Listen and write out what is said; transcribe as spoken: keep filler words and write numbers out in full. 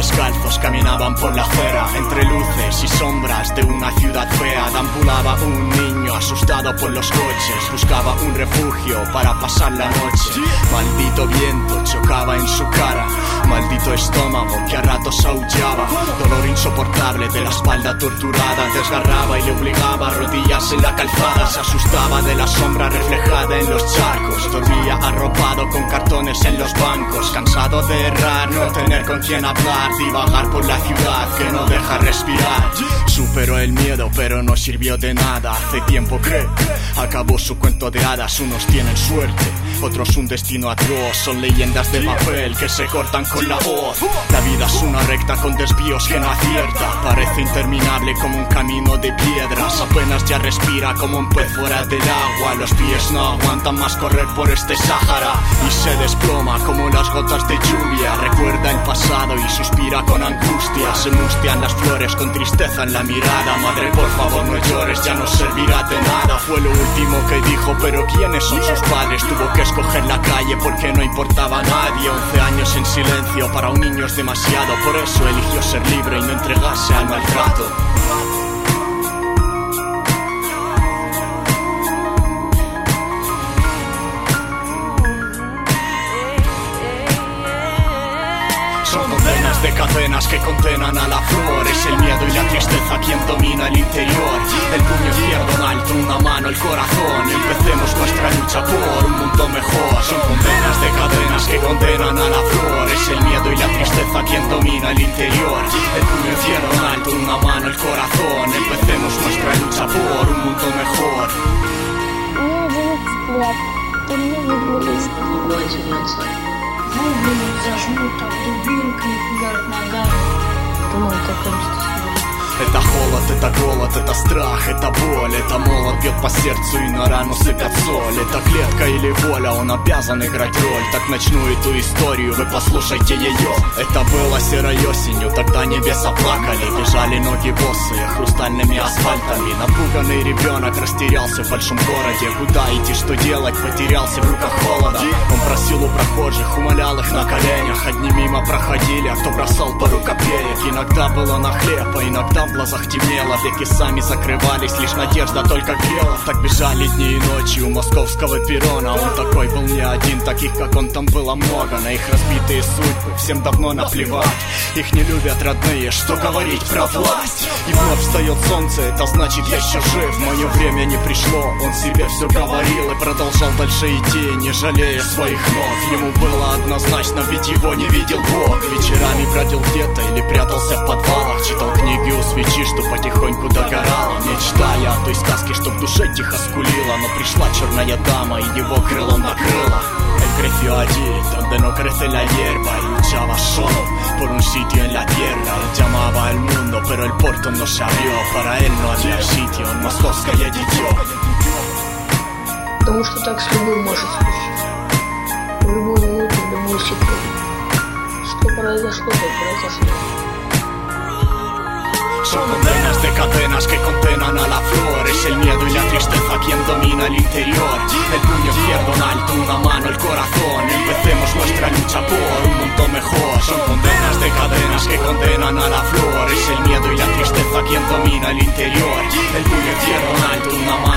descalzos caminaban por la acera, entre luces y sombras de una ciudad fea. Deambulaba un niño asustado por los coches, buscaba un refugio para pasar la noche. Maldito viento chocaba en su cara, maldito estómago que a ratos aullaba. Dolor insoportable de la espalda torturada, desgarraba y le obligaba a rodillas en la calzada. Se asustaba de la sombra reflejada en los charcos, dormía arropado con cartones en los bancos. Cansado de errar, no tener con quién hablar, divagar por la ciudad que no deja respirar. Superó el miedo pero no sirvió de nada. Hace tiempo que acabó su cuento de hadas. Unos tienen suerte, otros un destino atroz. Son leyendas de papel que se cortan con la voz. La vida es una recta con desvíos que no acierta. Parece interminable como un camino de piedras. Apenas ya respira como un pez fuera del agua. Los pies no aguantan más correr por este Sáhara y se desploma como las gotas de lluvia. Recuerda el pasado y suspira con angustia. Se mustian las flores con tristeza en la mirada. Madre, por favor no llores, ya no servirá de nada. Fue lo último que dijo, pero ¿quiénes son sus padres? Tuvo que escoger la calle porque no importaba a nadie. Once años en silencio para un niño es demasiado. Por eso eligió ser libre y no entregarse al maltrato. Son condenas de cadenas que condenan a la flor. Es el miedo y la tristeza quien domina el interior. El puño izquierdo en alto, una mano el corazón. Empecemos nuestra lucha por un mundo mejor. Son condenas de cadenas que condenan a la flor. Es el miedo y la tristeza quien domina el interior. El puño izquierdo en alto, una mano el corazón. Empecemos nuestra lucha por un mundo mejor. Выглянут, зажмут, а дубинками пугают ногами. Думаю, такое что Это холод, это голод, это страх, это боль. Это молот бьет по сердцу и на рану сыпят соль. Это клетка или воля, он обязан играть роль. Так начну эту историю, вы послушайте ее. Это было серой осенью, тогда небеса плакали. Бежали ноги босые хрустальными асфальтами. Напуганный ребенок растерялся в большом городе. Куда идти, что делать, потерялся в руках холода. Он просил у прохожих, умолял их на коленях. Одни мимо проходили, а кто бросал пару копеек. Иногда было на хлеб, а иногда в глазах темнело. Веки сами закрывались, лишь надежда только грела. Так бежали дни и ночи у московского перрона. Он такой был не один, таких как он там было много. На их разбитые судьбы всем давно наплевать. Их не любят родные, что говорить про власть. И вновь встает солнце, это значит я еще жив. Мое время не пришло, он себе все говорил и продолжал дальше идти, не жалея своих ног. Ему было однозначно, ведь его не видел Бог. Вечерами бродил где-то или прятался в подвалах. Читал книги у свечи, что потихоньку догорала. Мечтая о той сказке, что в душе тихо скулила. Но пришла черная дама и его крылом накрыла. Él creció allí, donde no crece la hierba. Y luchaba solo por un sitio en la tierra. Él llamaba al mundo, pero el puerto no se abrió. Para él no había sitio en Московское дитё. Потому что так с любым может случиться. В любую минуту, в любую секунду. Что произошло, то произошло. Son condenas de cadenas que condenan a la flor. Es el miedo y la tristeza quien domina el interior. El puño izquierdo en alto, una mano el corazón. Empecemos nuestra lucha por un mundo mejor. Son condenas de cadenas que condenan a la flor. Es el miedo y la tristeza quien domina el interior. El puño izquierdo en alto, una mano